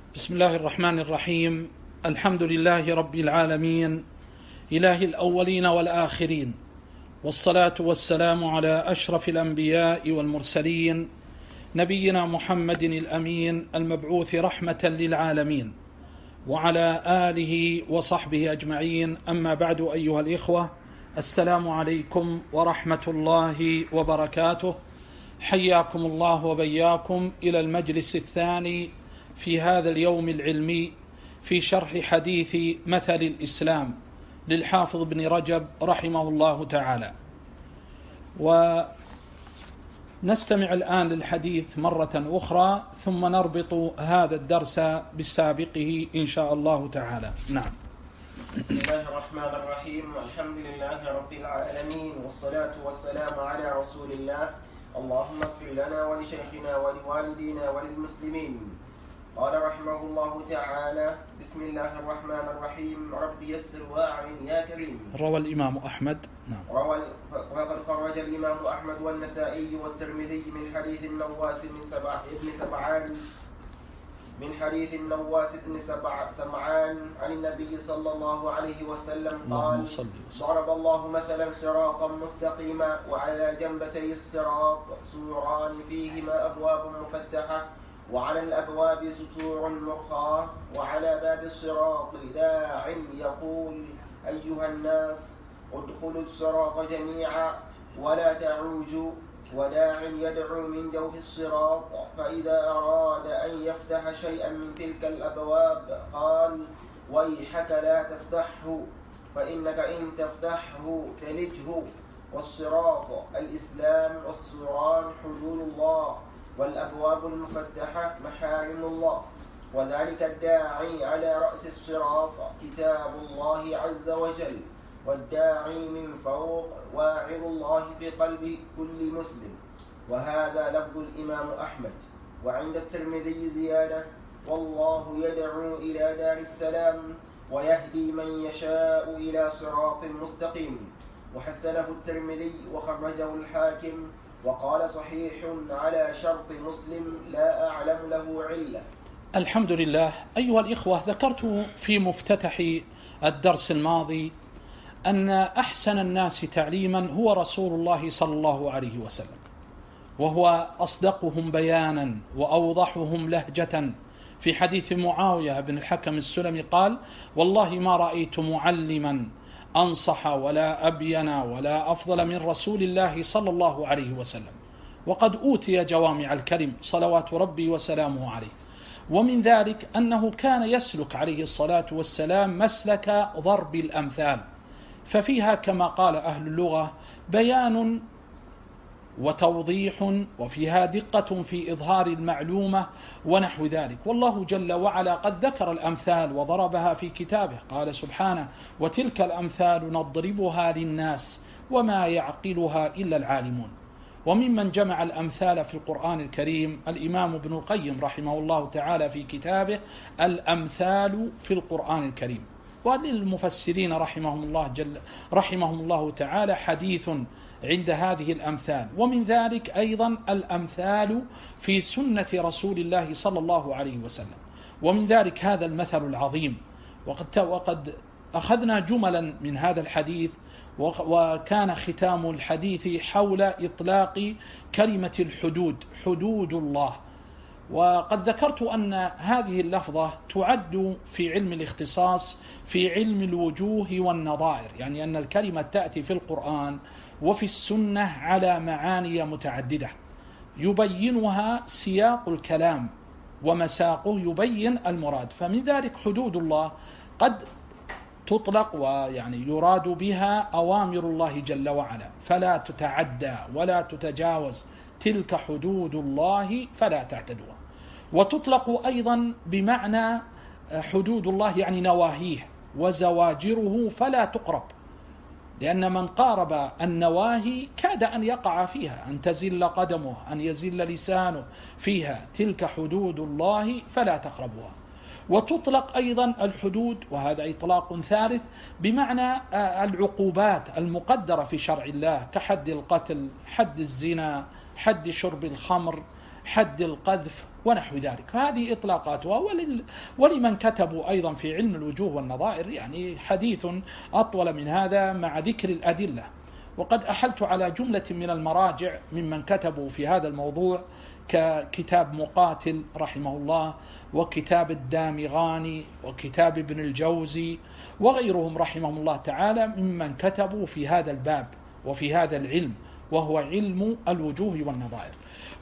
بسم الله الرحمن الرحيم. الحمد لله رب العالمين، إله الأولين والآخرين، والصلاة والسلام على أشرف الأنبياء والمرسلين، نبينا محمد الأمين المبعوث رحمة للعالمين، وعلى آله وصحبه أجمعين. أما بعد، أيها الإخوة، السلام عليكم ورحمة الله وبركاته. حياكم الله وبياكم إلى المجلس الثاني في هذا اليوم العلمي في شرح حديث مثل الإسلام للحافظ ابن رجب رحمه الله تعالى. ونستمع الآن للحديث مرة أخرى ثم نربط هذا الدرس بسابقه إن شاء الله تعالى. نعم. بسم الله الرحمن الرحيم. الحمد لله رب العالمين، والصلاة والسلام على رسول الله. اللهم اغفر لنا ولشيخنا ولوالدينا وللمسلمين. قال رحمه الله تعالى: بسم الله الرحمن الرحيم. رب يسر واعن يا كريم. روى الإمام أحمد. نعم. وقد خرج الإمام أحمد والنسائي والترمذي من حديث النواس بن سمعان عن النبي صلى الله عليه وسلم قال: ضرب الله مثلا صراطا مستقيما، وعلى جنبتي الصراط سوران فيهما أبواب مفتحة، وعلى الأبواب ستور مرخاة، وعلى باب الصراط داع يقول: أيها الناس ادخلوا الصراط جميعا ولا تعوجوا، وداع يدعو من جوف الصراط، فإذا أراد أن يفتح شيئا من تلك الأبواب قال: ويحك لا تفتحه، فإنك إن تفتحه تلجه. والصراط الإسلام، والسوران حدود الله، والأبواب المفتحة محارم الله، وذلك الداعي على رأس الصراط كتاب الله عز وجل، والداعي من فوق واعظ الله في قلب كل مسلم. وهذا لفظ الإمام أحمد. وعند الترمذي زيادة: والله يدعو إلى دار السلام ويهدي من يشاء إلى صراط مستقيم. وحسنه الترمذي وخرجه الحاكم وقال: صحيح على شرط مسلم، لا أعلم له علة. الحمد لله. أيها الإخوة، ذكرت في مفتتح الدرس الماضي أن أحسن الناس تعليما هو رسول الله صلى الله عليه وسلم، وهو أصدقهم بيانا وأوضحهم لهجة. في حديث معاوية بن الحكم السلمي قال: والله ما رأيت معلما أنصح ولا أبين ولا أفضل من رسول الله صلى الله عليه وسلم، وقد أوتي جوامع الكلم صلوات ربي وسلامه عليه. ومن ذلك أنه كان يسلك عليه الصلاة والسلام مسلك ضرب الأمثال، ففيها كما قال أهل اللغة بيان وتوضيح، وفيها دقة في إظهار المعلومة ونحو ذلك. والله جل وعلا قد ذكر الأمثال وضربها في كتابه، قال سبحانه: وتلك الأمثال نضربها للناس وما يعقلها إلا العالمون. وممن جمع الأمثال في القرآن الكريم الإمام ابن القيم رحمه الله تعالى في كتابه الأمثال في القرآن الكريم. وللمفسرين رحمهم الله تعالى حديث عند هذه الأمثال. ومن ذلك أيضا الأمثال في سنة رسول الله صلى الله عليه وسلم. ومن ذلك هذا المثل العظيم. وقد أخذنا جملا من هذا الحديث، وكان ختام الحديث حول إطلاق كلمة الحدود، حدود الله. وقد ذكرت أن هذه اللفظة تعد في علم الاختصاص في علم الوجوه والنظائر، يعني أن الكلمة تأتي في القرآن وفي السنة على معاني متعددة يبينها سياق الكلام ومساقه يبين المراد. فمن ذلك حدود الله قد تطلق ويعني يراد بها أوامر الله جل وعلا، فلا تتعدى ولا تتجاوز، تلك حدود الله فلا تعتدوها. وتطلق أيضا بمعنى حدود الله يعني نواهيه وزواجره فلا تقرب، لأن من قارب النواهي كاد أن يقع فيها، أن تزل قدمه، أن يزل لسانه فيها. تلك حدود الله فلا تقربوها. وتطلق أيضا الحدود، وهذا إطلاق ثالث، بمعنى العقوبات المقدرة في شرع الله، كحد القتل، حد الزنا، حد شرب الخمر، حد القذف ونحو ذلك. فهذه إطلاقاتها. ولمن كتبوا أيضا في علم الوجوه والنظائر يعني حديث أطول من هذا مع ذكر الأدلة. وقد أحلت على جملة من المراجع ممن كتبوا في هذا الموضوع ككتاب مقاتل رحمه الله، وكتاب الدامغاني، وكتاب ابن الجوزي، وغيرهم رحمهم الله تعالى ممن كتبوا في هذا الباب وفي هذا العلم، وهو علم الوجوه والنظائر.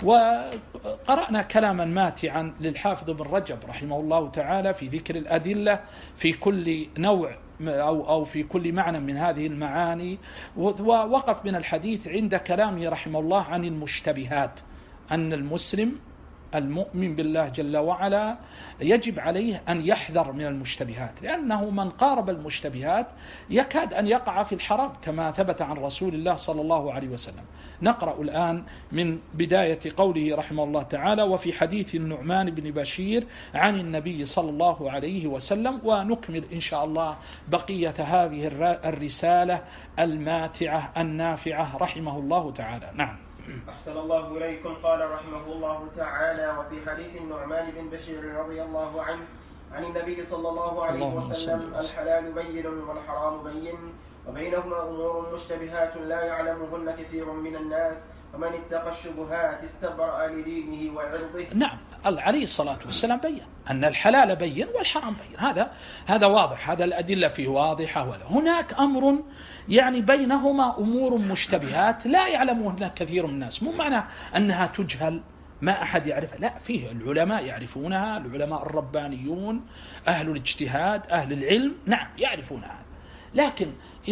وقرأنا كلاما ماتعا للحافظ ابن رجب رحمه الله تعالى في ذكر الأدلة في كل نوع أو في كل معنى من هذه المعاني. ووقف من الحديث عند كلامه رحمه الله عن المشتبهات، أن المسلم المؤمن بالله جل وعلا يجب عليه أن يحذر من المشتبهات، لأنه من قارب المشتبهات يكاد أن يقع في الحرام كما ثبت عن رسول الله صلى الله عليه وسلم. نقرأ الآن من بداية قوله رحمه الله تعالى: وفي حديث النعمان بن بشير عن النبي صلى الله عليه وسلم، ونكمل إن شاء الله بقية هذه الرسالة الماتعة النافعة رحمه الله تعالى. نعم. أحسن الله إليكم. قال رحمه الله تعالى: وفي حديث النعمان بن بشير رضي الله عنه عن النبي صلى الله عليه وسلم: الحلال بين والحرام بين وبينهما أمور مشتبهات لا يعلمهن كثير من الناس ومن اتقى الشبهات استبرأ لدينه وعرضه. نعم، عليه الصلاة والسلام بين أن الحلال بين والحرام بين، هذا واضح، هذا الأدلة فيه واضحة. ولا هناك أمر يعني بينهما أمور مشتبهات لا يعلمهن كثير من الناس، مو معنى أنها تجهل ما أحد يعرفها، لا، فيه العلماء يعرفونها، العلماء الربانيون أهل الاجتهاد أهل العلم، نعم يعرفونها. لكن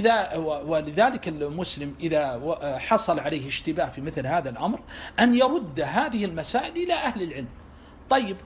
ولذلك المسلم إذا حصل عليه اشتباه في مثل هذا الأمر أن يرد هذه المسائل إلى أهل العلم. طيب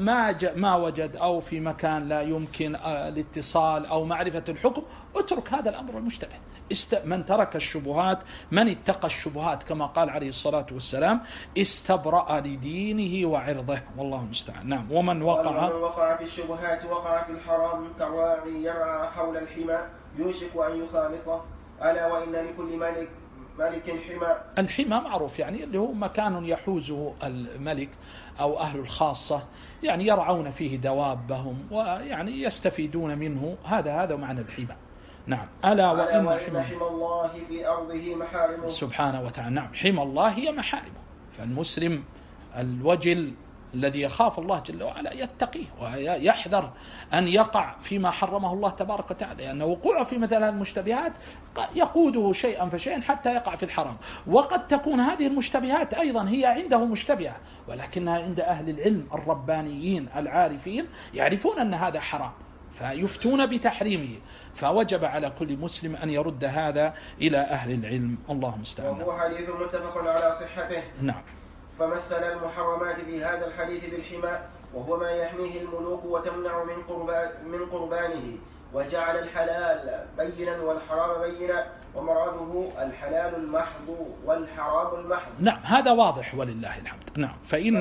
ما وجد أو في مكان لا يمكن الاتصال أو معرفة الحكم، اترك هذا الأمر المشتبه. من ترك الشبهات، من اتقى الشبهات كما قال عليه الصلاة والسلام استبرأ لدينه وعرضه، والله المستعان. نعم. ومن وقع في الشبهات وقع في الحرام كراعي يرعى حول الحمى يوشك أن يخالطه، ألا وإن لكل ملك حمى. الحمى معروف يعني اللي هو مكان يحوزه الملك أو أهل الخاصة، يعني يرعون فيه دوابهم ويعني يستفيدون منه، هذا معنى الحمى. نعم. ألا وإن حمى الله في أرضه محارمه سبحانه وتعالى. نعم، حمى الله هي محارمه، فالمسلم الوجل الذي يخاف الله جل وعلا يتقيه ويحذر أن يقع فيما حرمه الله تبارك وتعالى، لأن وقوعه في مثل المشتبهات يقوده شيئا فشيئا حتى يقع في الحرام. وقد تكون هذه المشتبهات أيضا هي عنده مشتبهة، ولكنها عند أهل العلم الربانيين العارفين يعرفون أن هذا حرام فيفتون بتحريمه، فوجب على كل مسلم أن يرد هذا إلى أهل العلم. الله المستعان. وهو حديث متفق على صحته. نعم. فمثل المحرمات في هذا الحديث بالحمى، وهو ما يحميه الملوك وتمنع من قربانه، وجعل الحلال بينا والحرام بينا، ومراده الحلال المحض والحرام المحض. نعم، هذا واضح ولله الحمد. نعم.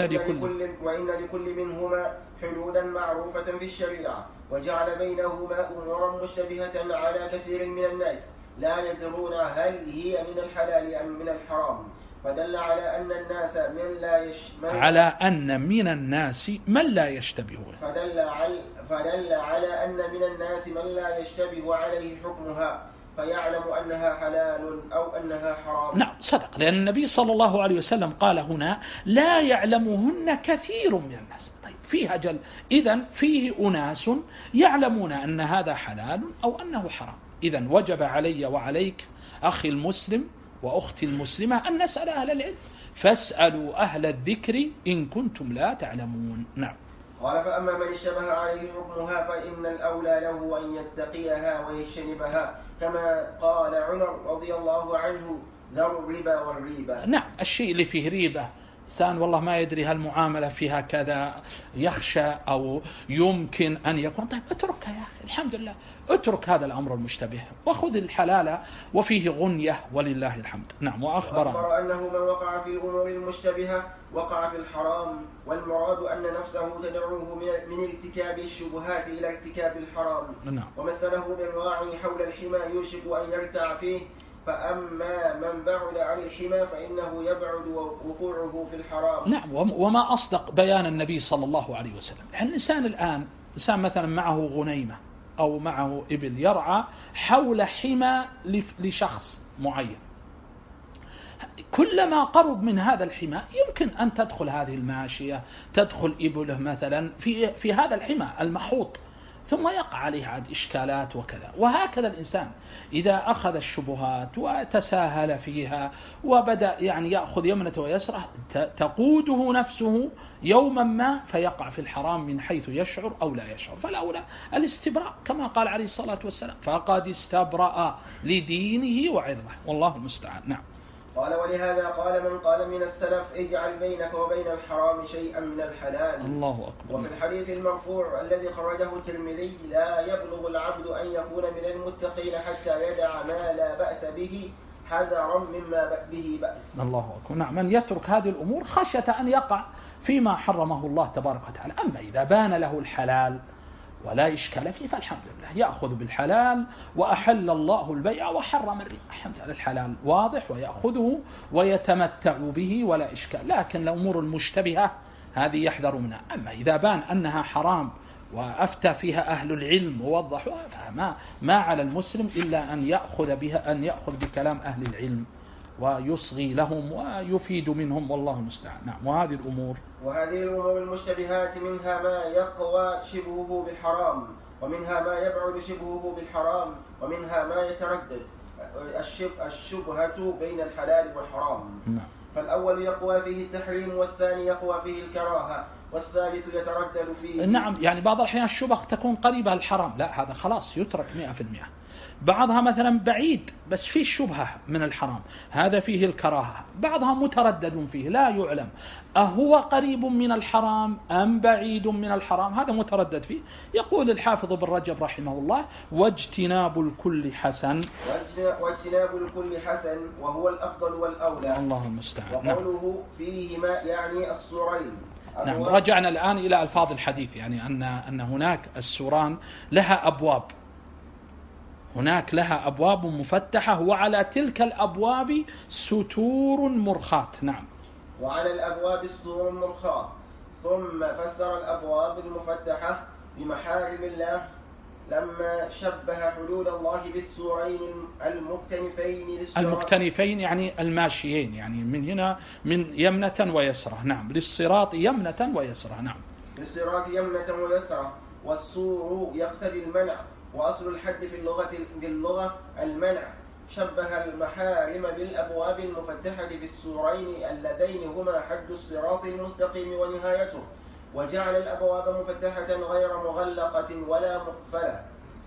وإن لكل منهما حدودا معروفة في الشريعة، وجعل بينهما أمورا مشتبهة على كثير من الناس لا يدرون هل هي من الحلال أم من الحرام، فدل على أن الناس من لا يشتبهون فدل على أن من الناس من لا يشتبه عليه حكمها فيعلم أنها حلال أو أنها حرام. نعم صدق، لأن النبي صلى الله عليه وسلم قال هنا لا يعلمهن كثير من الناس. طيب فيها جل، إذن فيه أناس يعلمون أن هذا حلال أو أنه حرام. إذن وجب علي وعليك أخي المسلم وأختي المسلمة أن نسأل أهل العلم، فاسألوا أهل الذكر إن كنتم لا تعلمون. نعم. قال: فأما من اشتبه عليه حكمها فإن الأولى له أن يتقيها ويجتنبها، كما قال عمر رضي الله عنه: ذروا الربا والريبة. نعم، الشيء اللي فيه ريبة إنسان والله ما يدري هالمعاملة فيها كذا، يخشى أو يمكن أن يكون، طيب اتركها يا أخي، الحمد لله، اترك هذا الأمر المشتبه وخذ الحلال وفيه غنية ولله الحمد. نعم. وأخبر أنه من وقع في الأمور المشتبهة وقع في الحرام، والمراد أن نفسه تدعوه من ارتكاب الشبهات إلى ارتكاب الحرام. نعم. ومثله بالراعي حول الحمى يوشك أن يرتع فيه، فأما من بعد عن الحمى فإنه يبعد وقوعه في الحرام. نعم، وما أصدق بيان النبي صلى الله عليه وسلم. يعني الإنسان الآن، إنسان مثلا معه غنيمة أو معه إبل يرعى حول حمى لشخص معين، كلما قرب من هذا الحمى يمكن أن تدخل هذه الماشية، تدخل إبله مثلا في هذا الحمى المحوط، ثم يقع عليه عاد إشكالات وكذا. وهكذا الإنسان إذا أخذ الشبهات وتساهل فيها وبدأ يعني يأخذ يمنة ويسرة تقوده نفسه يوما ما فيقع في الحرام من حيث يشعر أو لا يشعر. فالأولى الاستبراء كما قال عليه الصلاة والسلام: فقد استبرأ لدينه وعرضه، والله المستعان. نعم. قال: ولهذا قال من قال من السلف: اجعل بينك وبين الحرام شيئا من الحلال. الله أكبر. وفي الحديث المرفوع الذي خرجه الترمذي: لا يبلغ العبد أن يكون من المتقين حتى يدع ما لا بأس به حذرا مما به بأس. الله أكبر. نعم، من يترك هذه الأمور خشية أن يقع فيما حرمه الله تبارك وتعالى. أما إذا بان له الحلال ولا إشكال فيه فالحمد لله، يأخذ بالحلال، وأحل الله البيع وحرم الربا، الحمد لله الحلال واضح ويأخذه ويتمتع به ولا إشكال. لكن الأمور المشتبهة هذه يحذر منها. أما إذا بان أنها حرام وأفتى فيها أهل العلم ووضحوها فما على المسلم إلا أن يأخذ بكلام أهل العلم ويصغي لهم ويفيد منهم، والله المستعان. نعم. وهذه الأمور المشتبهات منها ما يقوى شبهه بالحرام، ومنها ما يبعد شبهه بالحرام، ومنها ما يتردد الشبهة بين الحلال والحرام. نعم. فالأول يقوى فيه التحريم، والثاني يقوى فيه الكراهة، والثالث يتردد فيه. نعم، يعني بعض الأحيان الشبهة تكون قريبة الحرام، لا هذا خلاص يترك 100%. بعضها مثلا بعيد بس فيه شبهة من الحرام، هذا فيه الكراهة. بعضها متردد فيه لا يعلم أهو قريب من الحرام أم بعيد من الحرام، هذا متردد فيه. يقول الحافظ بن رجب رحمه الله: واجتناب الكل حسن. واجتناب الكل حسن وهو الأفضل والأولى. الله المستعان. وقوله فيهما يعني السورين. نعم. رجعنا الآن إلى ألفاظ الحديث، يعني أن هناك السوران لها أبواب، هناك لها أبواب مفتحة، وعلى تلك الأبواب ستور مرخات. نعم. وعلى الأبواب ستور مرخات. ثم فسر الأبواب المفتحة بمحارم الله لما شبه حدود الله بالسورين المكتنفين يعني الماشيين، يعني من هنا من يمنة ويسرة. نعم. للصراط يمنة ويسرة. نعم. للصراط يمنة ويسرة. والسور يقتضي المنع، وأصل الحد في اللغة المنع. شبه المحارم بالأبواب المفتحة بالسورين اللذين هما حد الصراط المستقيم ونهايته، وجعل الأبواب مفتحة غير مغلقة ولا مقفلة،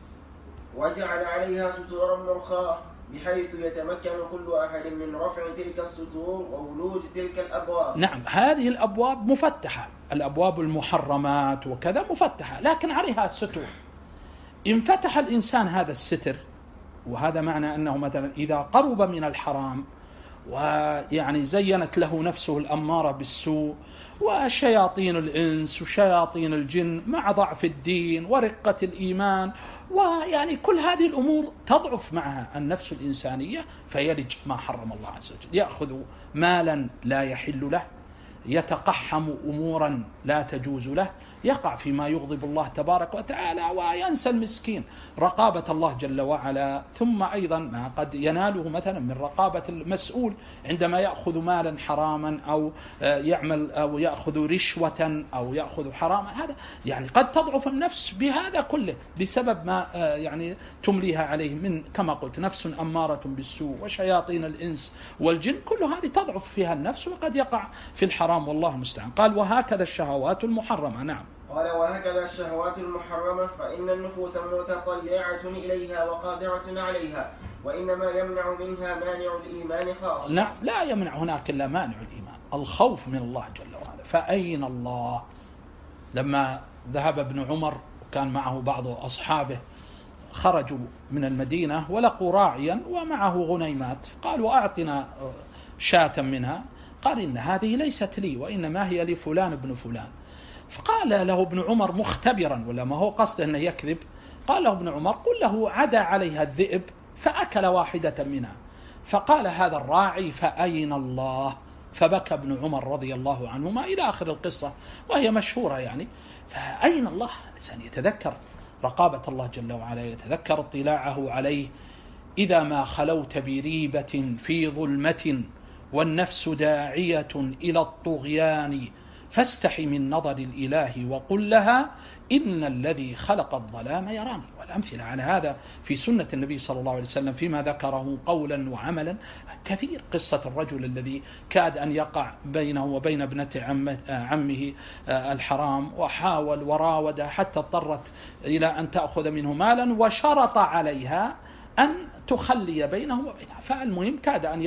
وجعل عليها ستورا مرخاة بحيث يتمكن كل أحد من رفع تلك السطور وولوج تلك الأبواب. نعم. هذه الأبواب مفتحة، الأبواب المحرمات وكذا مفتحة، لكن عليها الستور. إن فتح الإنسان هذا الستر، وهذا معنى أنه مثلا إذا قرب من الحرام ويعني زينت له نفسه الأمارة بالسوء وشياطين الإنس وشياطين الجن مع ضعف الدين ورقة الإيمان، ويعني كل هذه الأمور تضعف معها النفس الإنسانية، فيلج ما حرم الله عز وجل، يأخذ مالا لا يحل له، يتقحم أمورا لا تجوز له، يقع فيما يغضب الله تبارك وتعالى، وينسى المسكين رقابة الله جل وعلا. ثم أيضا ما قد يناله مثلا من رقابة المسؤول عندما يأخذ مالا حراما أو يعمل أو يأخذ رشوة أو يأخذ حراما، هذا يعني قد تضعف النفس بهذا كله بسبب ما يعني تمليها عليه من كما قلت نفس أمارة بالسوء وشياطين الإنس والجن، كل هذه تضعف فيها النفس وقد يقع في الحرام، والله المستعان. قال: وهكذا الشهوات المحرمة. نعم. قال: وهكذا الشهوات المحرمة فإن النفوس متطلعة إليها وقادرة عليها، وإنما يمنع منها مانع الإيمان خاص. نعم، لا يمنع هناك إلا مانع الإيمان، الخوف من الله جل وعلا. فأين الله؟ لما ذهب ابن عمر وكان معه بعض أصحابه خرجوا من المدينة ولقوا راعيا ومعه غنيمات، قالوا: أعطنا شاة منها. قال: إن هذه ليست لي وإنما هي لفلان ابن فلان. فقال له ابن عمر مختبرا، ولا ما هو قصده أنه يكذب، قال له ابن عمر: قل له عدا عليها الذئب فأكل واحدة منها. فقال هذا الراعي فأين الله؟ فبكى ابن عمر رضي الله عنهما إلى آخر القصة، وهي مشهورة يعني. فأين الله؟ الإنسان يتذكر رقابة الله جل وعلا، يتذكر اطلاعه عليه. إذا ما خلوت بريبة في ظلمة والنفس داعية إلى الطغيان فاستحي من نظر الإله وقل لها إن الذي خلق الظلام يراني. والأمثلة على هذا في سنة النبي صلى الله عليه وسلم فيما ذكره قولا وعملا كثير. قصة الرجل الذي كاد أن يقع بينه وبين ابنة عمه الحرام، وحاول وراود حتى اضطرت إلى أن تأخذ منه مالا، وشرط عليها أن تخلي بينه وبينها. فالمهم كاد أن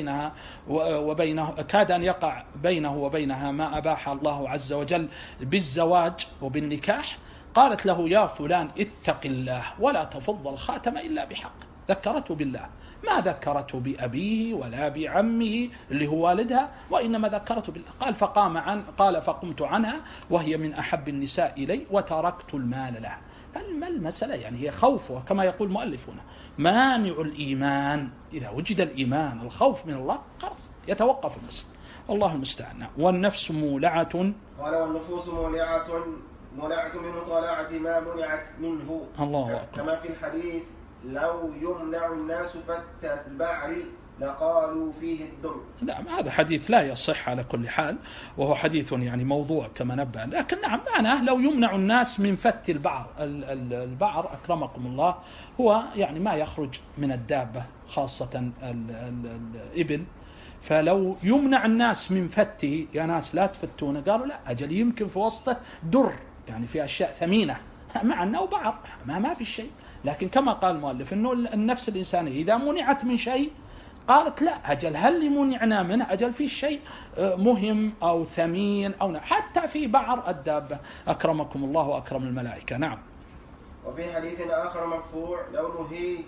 يقع بينه وبينها ما أباح الله عز وجل بالزواج وبالنكاح. قالت له يا فلان اتق الله ولا تفض الخاتم إلا بحق. ذكرته بالله، ما ذكرته بأبيه ولا بعمه اللي هو والدها، وإنما ذكرته بالله. قال فقمت عنها وهي من أحب النساء إلي وتركت المال لها. ما المسألة يعني؟ هي خوف، كما يقول مؤلفنا مانع الإيمان. إذا وجد الإيمان الخوف من الله خلاص يتوقف المسألة، والله المستعان. والنفس مولعة، قال والنفوس مولعة من مطالعة ما منعت منه. الله أكبر. كما في الحديث لو يمنع الناس فتة البعر لقالوا فيه الدر. نعم هذا حديث لا يصح على كل حال، وهو حديث يعني موضوع كما نبأ، لكن نعم معناه لو يمنع الناس من فت البعر. البعر أكرمكم الله هو يعني ما يخرج من الدابة، خاصة الإبل. فلو يمنع الناس من فته، يا ناس لا تفتونه، قالوا لا أجل يمكن في وسطه در، يعني في أشياء ثمينة، مع أنه بعر ما في شيء. لكن كما قال المؤلف أنه النفس الإنسانية إذا منعت من شيء قالت لا أجل هل منعنا منه؟ أجل في شيء مهم أو ثمين أو حتى في بعر الدابة. أكرمكم الله وأكرم الملائكة. نعم. وفي حديث آخر مرفوع لو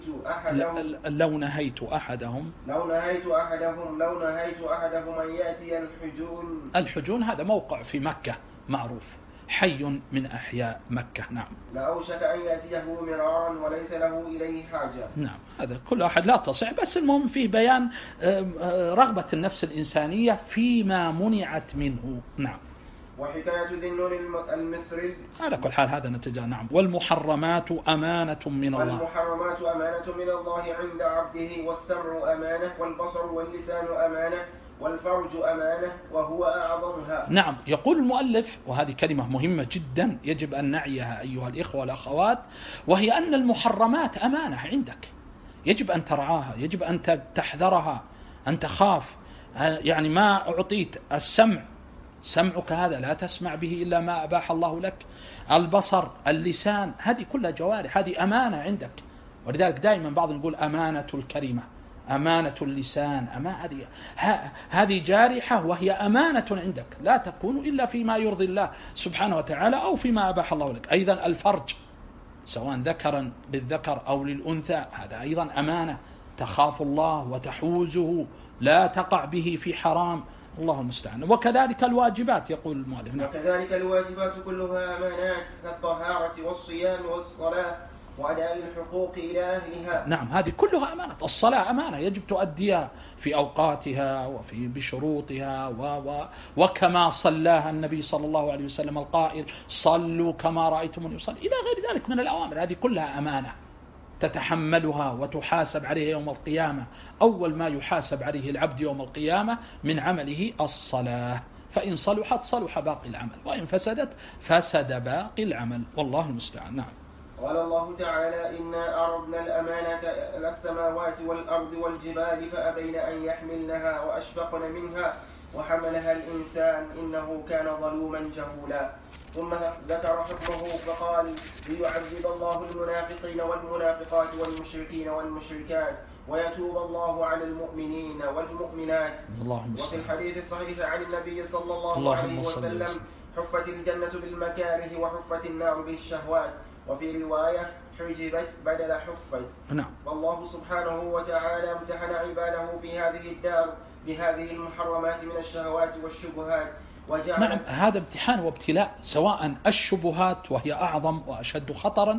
نهيت أحدهم أن يأتي الحجون هذا موقع في مكة معروف، حي من أحياء مكة. نعم. لأوشك أن يأتيه مرارا وليس له إليه حاجة. نعم هذا كل أحد لا تصح، بس المهم فيه بيان رغبة النفس الإنسانية فيما منعت منه. نعم. وحكاية ذي النون المصري على كل حال هذا نتجاه. نعم. والمحرمات أمانة من الله. والمحرمات أمانة من الله عند عبده، والسمع أمانة، والبصر واللسان أمانة، والفرج أمانة وهو أعظمها. نعم. يقول المؤلف، وهذه كلمة مهمة جدا يجب أن نعيها أيها الإخوة والأخوات، وهي أن المحرمات أمانة عندك، يجب أن ترعاها، يجب أن تحذرها، أن تخاف. يعني ما أعطيت السمع، سمعك هذا لا تسمع به إلا ما أباح الله لك. البصر، اللسان، هذه كلها جوارح، هذه أمانة عندك. ولذلك دائما بعض نقول أمانة الكلمة، أمانة اللسان، هذه جارحة وهي أمانة عندك، لا تكون إلا فيما يرضي الله سبحانه وتعالى أو فيما أباح الله لك. أيضا الفرج سواء ذكرا للذكر أو للأنثى، هذا أيضا أمانة، تخاف الله وتحوزه، لا تقع به في حرام، الله المستعان. وكذلك الواجبات يقول المؤلف. وكذلك الواجبات كلها أمانات كالطهارة والصيام والصلاة وأداء الحقوق إلى أهلها. نعم هذه كلها أمانة. الصلاة أمانة يجب تؤديها في أوقاتها وفي بشروطها وكما صلاها النبي صلى الله عليه وسلم القائل صلوا كما رأيتموني يصلي، إلى غير ذلك من الأوامر. هذه كلها أمانة تتحملها وتحاسب عليها يوم القيامة. أول ما يحاسب عليه العبد يوم القيامة من عمله الصلاة، فإن صلحت صلح باقي العمل، وإن فسدت فسد باقي العمل، والله المستعان. نعم. قال الله تعالى إنا أردنا الأمانة إلى السماوات والأرض والجبال فأبين أن يحملنها وأشفقن منها وحملها الإنسان إنه كان ظلوما جهولا. ثم ذكر حكمه فقال ليعذب الله المنافقين والمنافقات والمشركين والمشركات ويتوب الله على المؤمنين والمؤمنات. وفي الحديث الصحيح عن النبي صلى الله عليه وسلم حفت الجنة بالمكاره وحفت النار بالشهوات، وفي رواية حجبت بدل حفت. نعم. والله سبحانه وتعالى امتحن عباده في هذه الدار بهذه المحرمات من الشهوات والشبهات. نعم هذا امتحان وابتلاء، سواء الشبهات وهي أعظم وأشد خطرا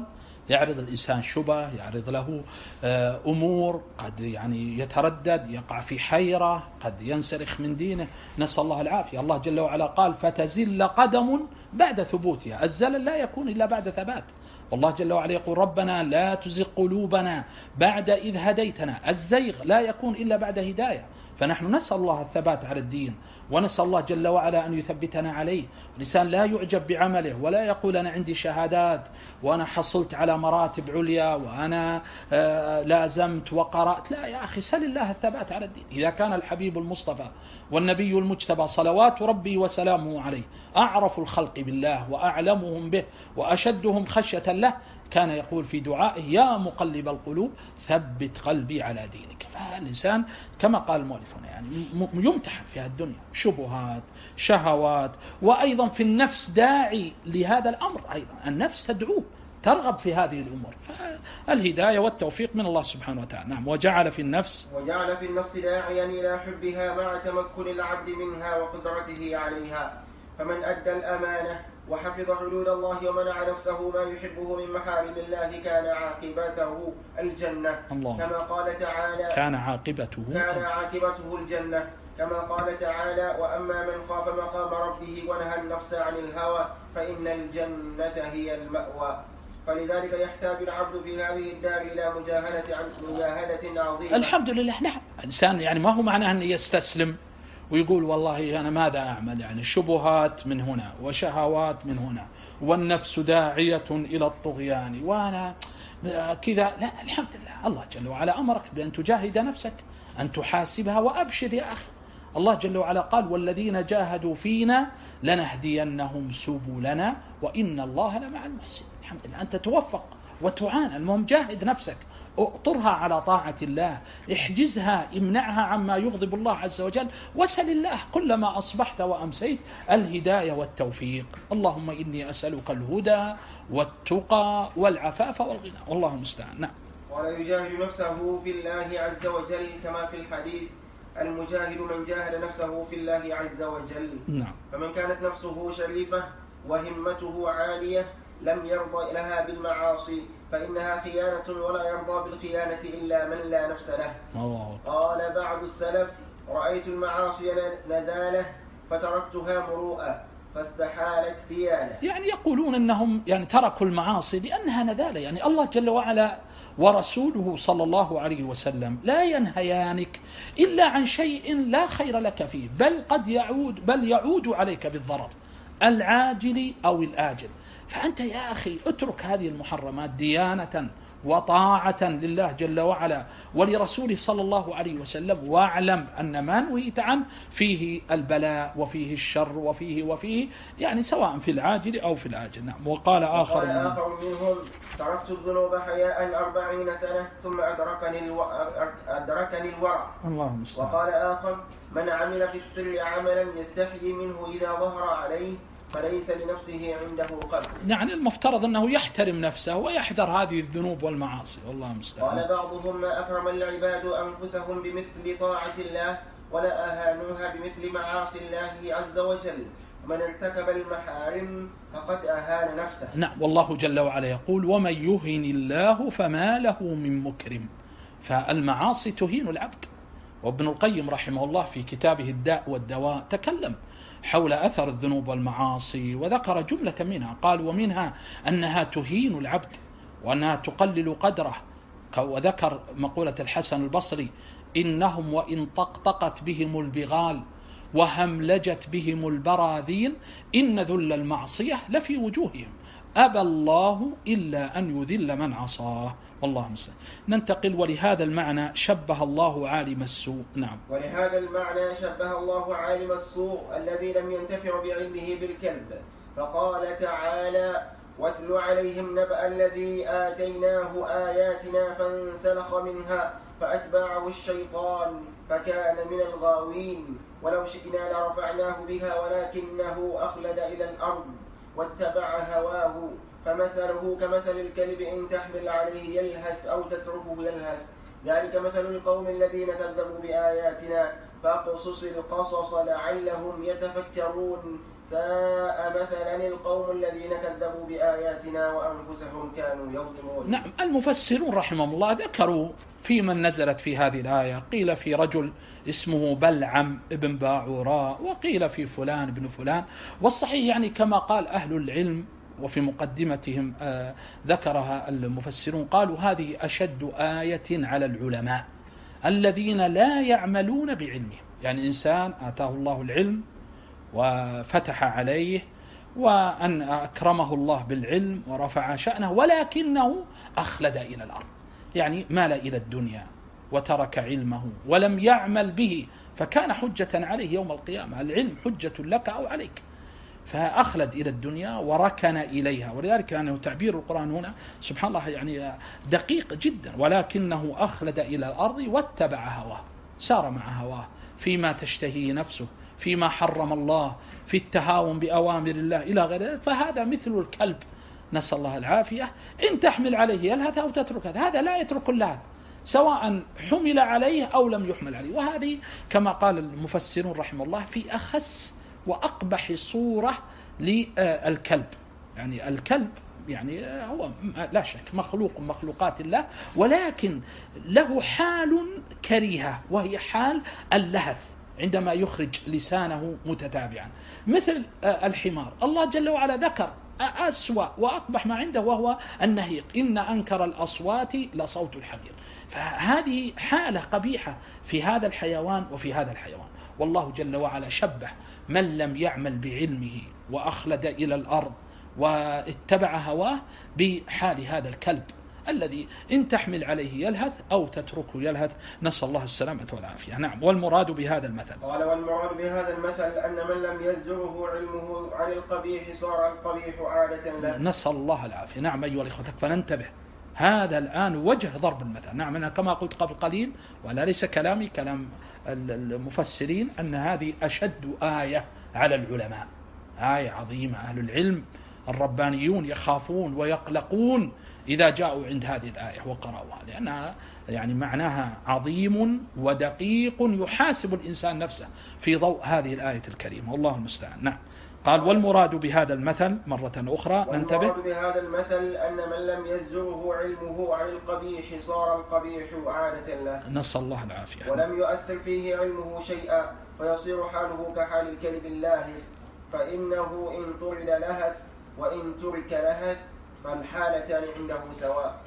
يعرض الإنسان شبه، يعرض له أمور، قد يعني يتردد، يقع في حيرة، قد ينسلخ من دينه، نسأل الله العافية. الله جل وعلا قال فتزل قدم بعد ثبوتها. الزلل لا يكون إلا بعد ثبات. والله جل وعلا يقول ربنا لا تزغ قلوبنا بعد إذ هديتنا. الزيغ لا يكون إلا بعد هداية. فنحن نسأل الله الثبات على الدين، ونسأل الله جل وعلا أن يثبتنا عليه. الإنسان لا يعجب بعمله، ولا يقول أنا عندي شهادات وأنا حصلت على مراتب عليا وأنا لازمت وقرأت. لا يا أخي، سل الله الثبات على الدين. إذا كان الحبيب المصطفى والنبي المجتبى صلوات ربي وسلامه عليه أعرف الخلق بالله وأعلمهم به وأشدهم خشية له، كان يقول في دعائه يا مقلب القلوب ثبت قلبي على دينك. فالإنسان كما قال المؤلف هنا يعني يمتحن في الدنيا، شبهات، شهوات، وأيضا في النفس داعي لهذا الأمر، أيضا النفس تدعوه ترغب في هذه الأمور. فالهداية والتوفيق من الله سبحانه وتعالى. نعم. وجعل في النفس داعيا إلى حبها مع تمكن العبد منها وقدرته عليها. فمن أدى الأمانة وحفظ حدود الله ومنع نفسه ما يحبه من محارم الله كان عاقبته الجنة. الله. كما قال تعالى كان عاقبته الجنة. كما قال تعالى وأما من خاف مقام ربه ونهى النفس عن الهوى فإن الجنة هي المأوى. فلذلك يحتاج العبد في هذه الدار إلى مجاهدة عظيمة. الحمد لله. نعم. الإنسان يعني ما هو معناه أن يستسلم ويقول والله أنا ماذا أعمل، يعني شبهات من هنا وشهوات من هنا والنفس داعية إلى الطغيان وأنا كذا. لا، الحمد لله. الله جل وعلا أمرك بأن تجاهد نفسك، أن تحاسبها، وأبشر يا أخي. الله جل وعلا قال والذين جاهدوا فينا لنهدينهم سبلنا وإن الله لمع المحسنين. الحمد لله. أنت توفق وتعان، المهم جاهد نفسك، اؤطرها على طاعة الله، احجزها، امنعها عما يغضب الله عز وجل، وسل الله كلما أصبحت وأمسيت الهداية والتوفيق. اللهم إني أسألك الهدى والتقى والعفاف والغنى، والله المستعان. نعم. ولا يجاهد نفسه في الله عز وجل كما في الحديث المجاهد من جاهد نفسه في الله عز وجل. نعم. فمن كانت نفسه شريفة وهمته عالية لم يرضى لها بالمعاصي فإنها خيانة، ولا يرضى بالخيانة إلا من لا نفس له. قال بعض السلف رأيت المعاصي نزالة فتركتها مروءة فاستحالت خيانة. يعني يقولون أنهم يعني تركوا المعاصي لأنها نزالة. يعني الله جل وعلا ورسوله صلى الله عليه وسلم لا ينهيانك إلا عن شيء لا خير لك فيه، بل يعود عليك بالضرر العاجل أو الآجل. فأنت يا أخي اترك هذه المحرمات ديانة وطاعة لله جل وعلا ولرسوله صلى الله عليه وسلم، واعلم أن ما نهيت عنه فيه البلاء وفيه الشر وفيه يعني سواء في العاجل أو في الآجل. نعم. وقال آخر منهم تركت الذنوب حياء 40 سنة ثم أدركني الورع. وقال آخر من عمل في السر عملا يستحيي منه إذا ظهر عليه فليس لنفسه عنده قلب. يعني المفترض أنه يحترم نفسه ويحذر هذه الذنوب والمعاصي، والله المستعان. قال بعضهم ما أكرم العباد أنفسهم بمثل طاعة الله ولا أهانوها بمثل معاصي الله عز وجل، ومن ارتكب المحارم فقد أهان نفسه. نعم. والله جل وعلا يقول ومن يهن الله فما له من مكرم. فالمعاصي تهين العبد. وابن القيم رحمه الله في كتابه الداء والدواء تكلم حول أثر الذنوب والمعاصي وذكر جملة منها. قال ومنها أنها تهين العبد وأنها تقلل قدره. وذكر مقولة الحسن البصري إنهم وإن طقطقت بهم البغال وهملجت بهم البراذين إن ذل المعصية لفي وجوههم أبى الله إلا أن يذل من عصاه، والله المستعان. ننتقل. ولهذا المعنى شبه الله عالم السوء. نعم. ولهذا المعنى شبه الله عالم السوء الذي لم ينتفع بعلمه بالكلب، فقال تعالى واتل عليهم نبأ الذي آتيناه آياتنا فانسلخ منها فأتبعه الشيطان فكان من الغاوين ولو شئنا لرفعناه بها ولكنه أخلد إلى الأرض واتبع هواه فمثله كمثل الكلب إن تحمل عليه يلهث أو تتركه يلهث ذلك مثل القوم الذين كذبوا بآياتنا فاقصص القصص لعلهم يتفكرون ساء مثلا القوم الذين كذبوا بآياتنا وأنفسهم كانوا يظلمون. نعم، المفسرون رحمهم الله ذكروا في من نزلت في هذه الآية، قيل في رجل اسمه بلعم ابن باعوراء، وقيل في فلان ابن فلان، والصحيح يعني كما قال أهل العلم وفي مقدمتهم ذكرها المفسرون، قالوا هذه أشد آية على العلماء الذين لا يعملون بعلمه. يعني إنسان آتاه الله العلم وفتح عليه وأن أكرمه الله بالعلم ورفع شأنه، ولكنه أخلد إلى الأرض، يعني مال إلى الدنيا وترك علمه ولم يعمل به، فكان حجة عليه يوم القيامة. العلم حجة لك أو عليك، فأخلد إلى الدنيا وركن إليها. ولذلك يعني تعبير القرآن هنا سبحان الله يعني دقيق جدا، ولكنه أخلد إلى الأرض واتبع هواه، سار مع هواه فيما تشتهي نفسه، فيما حرم الله، في التهاون بأوامر الله إلى غير ذلك. فهذا مثل الكلب، نسأل الله العافية، إن تحمل عليه يلهث أو تترك هذا لا يترك اللهث، سواء حمل عليه أو لم يحمل عليه. وهذه كما قال المفسرون رحمه الله في أخس وأقبح صورة للكلب. يعني الكلب يعني هو لا شك مخلوق من مخلوقات الله، ولكن له حال كريهة وهي حال اللهث عندما يخرج لسانه متتابعا، مثل الحمار. الله جل وعلا ذكر أسوأ وأقبح ما عنده وهو النهيق، إن أنكر الأصوات لصوت الحمير. فهذه حالة قبيحة في هذا الحيوان وفي هذا الحيوان. والله جل وعلا شبه من لم يعمل بعلمه وأخلد إلى الأرض واتبع هواه بحال هذا الكلب الذي إن تحمل عليه يلهث أو تتركه يلهث، نسأل الله السلامة والعافية. نعم. والمراد بهذا المثل، قال والمراد بهذا المثل أن من لم يزجره علمه عن القبيح صار القبيح عادة له. نسأل الله العافية. نعم أيها الإخوة، فننتبه، هذا الآن وجه ضرب المثل. نعم أنا كما قلت قبل قليل، ولا ليس كلامي كلام المفسرين، أن هذه أشد آية على العلماء، آية عظيمة. أهل العلم الربانيون يخافون ويقلقون إذا جاءوا عند هذه الآية وقرأوها، لأنها يعني معناها عظيم ودقيق يحاسب الإنسان نفسه في ضوء هذه الآية الكريمة، والله المستعان. نعم. قال والمراد بهذا المثل مرة أخرى، ننتبه، والمراد بهذا المثل أن من لم يزجره علمه عن القبيح صار القبيح عادة له، نسأل الله العافية، ولم يؤثر فيه علمه شيئا فيصير حاله كحال الكلب اللاهث، فإنه إن طرد لهث وإن ترك لهث فالحالتان عنده سواء،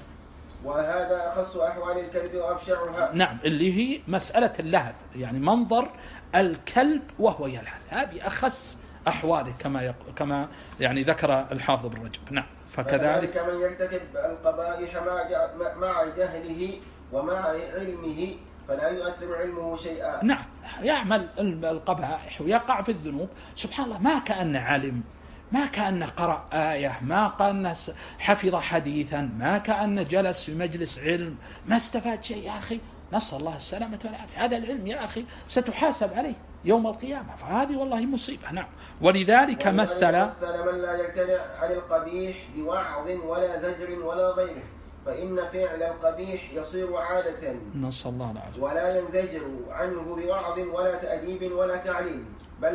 وهذا أخص أحوال الكلب وأبشعها. نعم، اللي هي مسألة اللهث، يعني منظر الكلب وهو يلهث، هذه أخص أحواله كما يعني ذكر الحافظ بن رجب. نعم. فكذلك من يرتكب القبائح مع جهله ومع علمه فلا يؤثر علمه شيئا. نعم، يعمل القبائح ويقع في الذنوب، سبحان الله، ما كأن علم، ما كأن قرأ آية، ما كأن حفظ حديثا، ما كأن جلس في مجلس علم، ما استفاد شيء. يا أخي نسأل الله السلامة والعافية، هذا العلم يا أخي ستحاسب عليه يوم القيامة، فهذه والله مصيبة. نعم. ولذلك مثل من لا يرتدع عن القبيح بوعظ ولا زجر ولا غيره، فإن فعل القبيح يصير عادة، نسأل الله العافية، ولا ينزجر عنه بوعظ ولا تأديب ولا تعليم، بل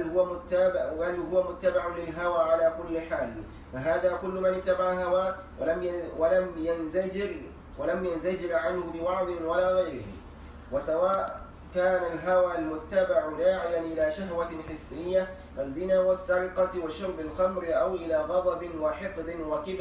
هو متبع للهوى على كل حال. فهذا كل من اتبع هوى ولم ينزجر عنه بوعظ ولا غيره، وسواء كان الهوى المتبع داعيا إلى شهوة حسية كالزنا والسرقة وشرب الخمر، أو إلى غضب وحقد